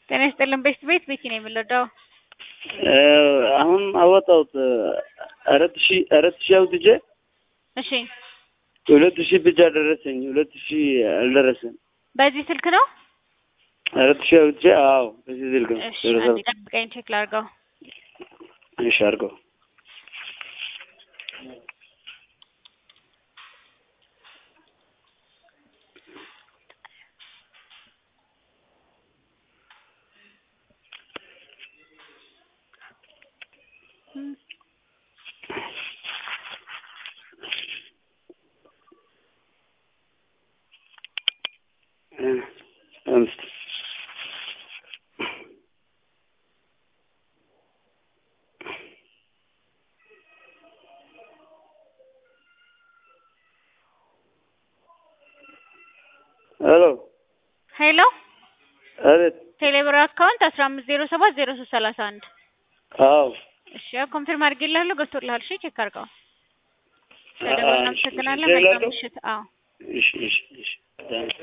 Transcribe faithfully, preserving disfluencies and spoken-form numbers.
ጤና ይስጥልን ቤት ቤት ቤት ነው የምንወደው። አሁን አወጣሁት አራት ሺህ አራት ሺህ አውጥቼ እሺ ሁለት ሺህ ብቻ ደረሰኝ። ሁለት ሺህ አልደረሰም። በዚህ ስልክ ነው አራት ሺህ አውጥቼ? አዎ በዚህ ስልክ ነው። እሺ አንዴ ጠብቀኝ ቼክ ላድርገው። እሺ አድርገው። አምስት ሄሎ ሄሎ አቤት። ቴሌብር አካውንት አስራ አምስት ዜሮ ሰባት ዜሮ ሶስት ሰላሳ አንድ አዎ እሺ ኮንፊርም አድርጌልሃለሁ። ገብቶልሃል? እሺ ቼክ አድርገው። ስለደወልን አመሰግናለን። መልካም ምሽት። አዎ እሺ እሺ እሺ